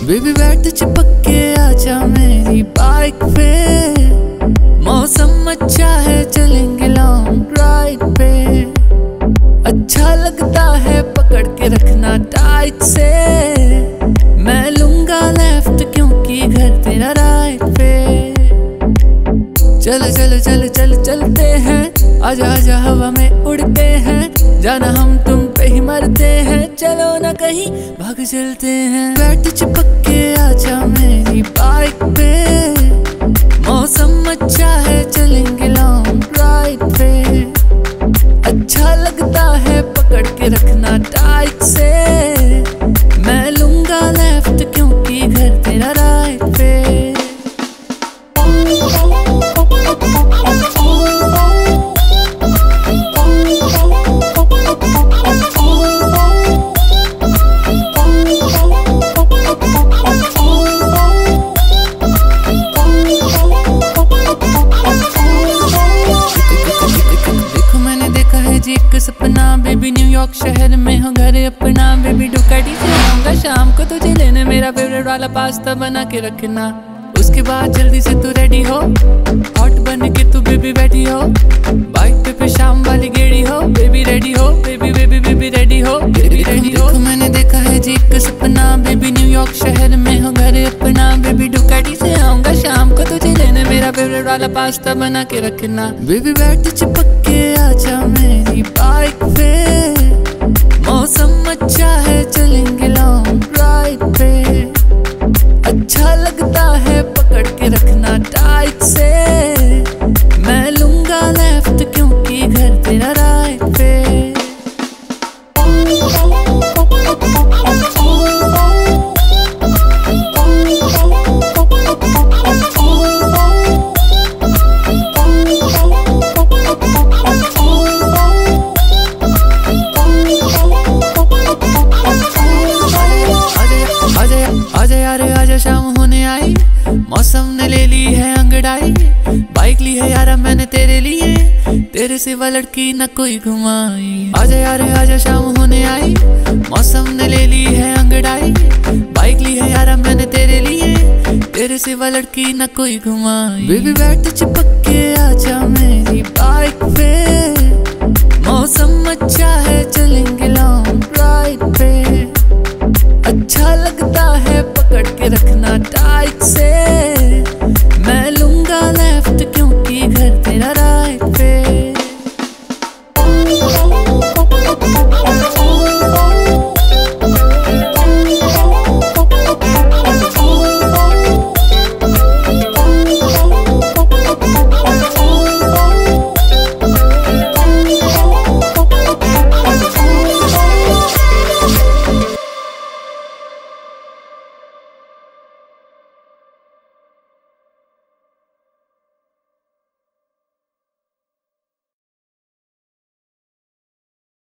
Baby बैठ चिपक के आजा मेरी बाइक पे, मौसम अच्छा है चलेंगे लॉन्ग ड्राइव पे। अच्छा लगता है पकड़ के रखना टाइट से, मैं लूंगा लेफ्ट क्योंकि घर तेरा राइट पे। चल चल चल चल चलते हैं, आजा आजा हवा में उड़ते हैं, जाना हम तुम पे ही मरते हैं, चलो ना कहीं भाग चलते हैं। बैठ चिपक के आजा मेरी बाइक पे, मौसम अच्छा है चलेंगे लॉन्ग ड्राइव पे। अच्छा लगता है पकड़ के रखना टाइट से, मैं लूंगा लेफ्ट क्योंकि घर तेरा राइट पे। एक सपना बेबी न्यूयॉर्क शहर में हो घर अपना, बेबी डुकाटी से आऊंगा शाम को तुझे लेने, मेरा फेवरेट वाला पास्ता बना के रखना। उसके बाद जल्दी से तू रेडी हो, हॉट बन के तू बेबी बैठी हो, बाइक पे शाम वाली गेड़ी हो, बेबी रेडी हो, बेबी बेबी बेबी रेडी हो, बेबी रेडी हो। मैंने देखा है जी एक सपना बेबी न्यूयॉर्क शहर में हो घर अपना, बेबी डुकाटी से आऊंगा शाम को तुझे लेने, मेरा फेवरेट वाला पास्ता बना के रखना। बेबी बैठ चिपक के आजा मेरी बाइक पे, मौसम अच्छा है चलेंगे लॉन्ग ड्राइव पे। अच्छा लगता है पकड़ के रखना टाइट से, मैं लूंगा लेफ्ट क्योंकि घर तेरा राइट पे। आजा शाम होने आई, मौसम ने ले ली है अंगड़ाई, बाइक ली है यारा मैंने तेरे लिए, तेरे सिवा लड़की न कोई घुमाई। आजा यार आजा शाम होने आई, मौसम ने ले ली है अंगड़ाई, बाइक ली है यारा मैंने तेरे लिए, तेरे सिवा लड़की न कोई घुमाई। बेबी बैठ चिपक के आजा मेरी बाइक पे, मौसम अच्छा है चलेंगे लॉन्ग ड्राइव पे। अच्छा लगता है पकड़ के रखना टाइट